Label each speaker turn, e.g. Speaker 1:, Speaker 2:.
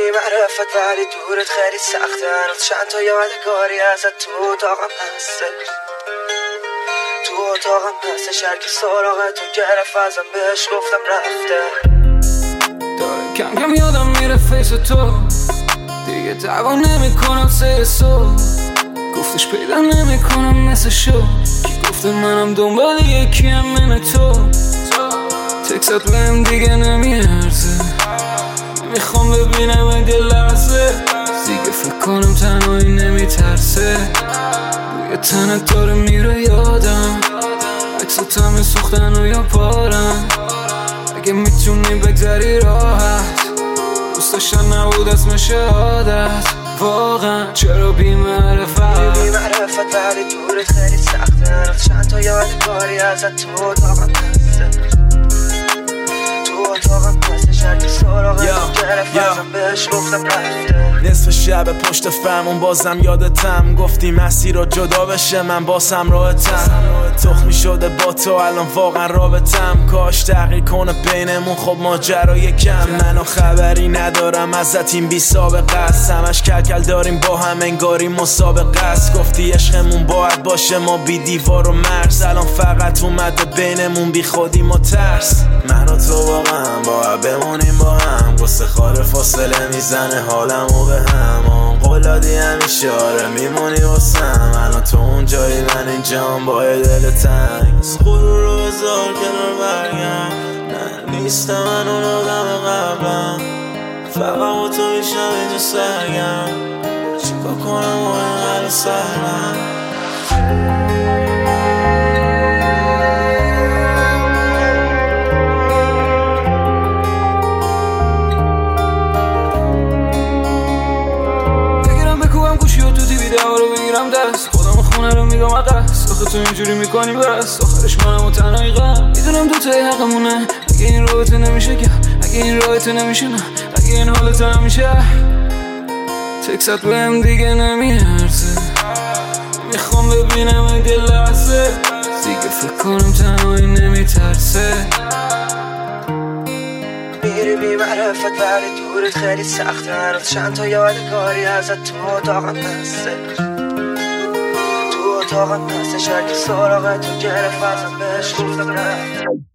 Speaker 1: بی معرفت ولی دورت خیلی سخته. هنوز چند تا یادگاری ازت تو اتاقم هسته، تو اتاقم هستش. هرکی سراغتون گرفت ازم بهش گفتم رفته.
Speaker 2: داره کم کم یادم میره فیس تو، دیگه دعوا نمیکنم سه صبح. گفتش پیدا نمیکنم مثل شو، کی گفته منم دنبال یکیم من تو. تکست بهم دیگه نمیارزه، نمیخوام ببینم اگه لحظه. دیگه فکر کنم تنهایی نمیترسه، بوی تنت داره میره یادم. عکسات همه سوختن و یا پارم. اگه میتونی بگذری راحت، دوست داشتن نبود اسم شهادت. واقعا چرا بی معرفت
Speaker 1: ولی دورت خیلی سخته. هنوز چند تا یادگاری ازت تو اتاقم هسته، تو اتاقم هستش. هرکی سراغتون گرفت ازم بهش گفتم رفته.
Speaker 3: نصف شب پشت فرمون بازم یادتم، گفتی مسیر رو جدا بشه من باسم راحتم. تخمی شده با تو الان واقعا رابطم، کاش تغییر کنه بینمون خب ماجرای کم. منو خبری ندارم ازت این بی سابقه است، همش کلکل داریم با هم انگاری مسابقه است. گفتی عشقمون باید باشه ما بی دیوار و مرز، الان فقط اومده بینمون بی خودی ما ترس. من و تو واقعا باید بمونیم با هم، قصه خاره فاصله میزنه حالمو به هم. قولادی همیشه آره میمونی واسم، الان تو اون جایی من اینجام با دل تنگ. خود رو بذار کنار برگم، نه نیستم من اون آدم قبلم. فقط با تو میشم اینجا سرگم، چیکار کنم با اینقدر سرم. دست خودم خونه رو میگم عقص، آخه تو اینجوری میکنی بس. آخرش منم و تنهایی غم، میدونم دوتایی حقمونه. اگه این رابطه نمیشه که، اگه این رابطه نمیشه نه، اگه این حالت نمیشه. تکست بهم دیگه نمیارزه، میخوام ببینم اگه لحظه. دیگه فکر کنم تنهایی نمیترسه.
Speaker 1: میری بی معرفت ولی دورت خیلی سخته. هنوز چند تا یادگاری ازت تو اتاقم هسته، تو اتاقم هستش. هرکی سراغتون گرفت ازم بهش گفتم رفته.